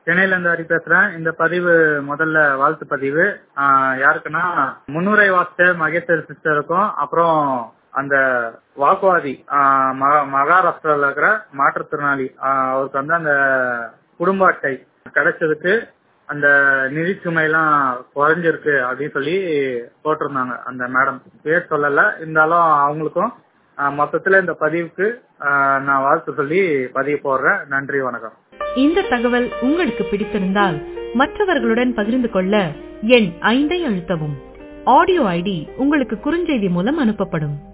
சென்னையில இருந்து ஹரி பேசுறேன். இந்த பதிவு முதல்ல வாழ்த்து பதிவு. யாருக்குன்னா முன்னுரை வாசித்த மகேஸ்வரி சிஸ்டருக்கும், அப்புறம் அந்த வாக்குவாதி மகாராஷ்டிரால இருக்கிற மாற்றுத்திறனாளி அவருக்கு வந்து அந்த குடும்ப அட்டை கிடைச்சதுக்கு அந்த நிதி சுமையெல்லாம் குறைஞ்சிருக்கு அப்படின்னு சொல்லி போட்டிருந்தாங்க. அந்த மேடம் பேர் சொல்லல, இருந்தாலும் அவங்களுக்கும் மொத்தத்துல இந்த பதிவுக்கு நான் வாழ்த்து சொல்லி பதிவு போடுறேன். நன்றி, வணக்கம். இந்த தகவல் உங்களுக்கு பிடித்திருந்தால் மற்றவர்களுடன் பகிர்ந்து கொள்ள எண் 5 அழுத்தவும். ஆடியோ ஐடி உங்களுக்கு குறுஞ்செய்தி மூலம் அனுப்பப்படும்.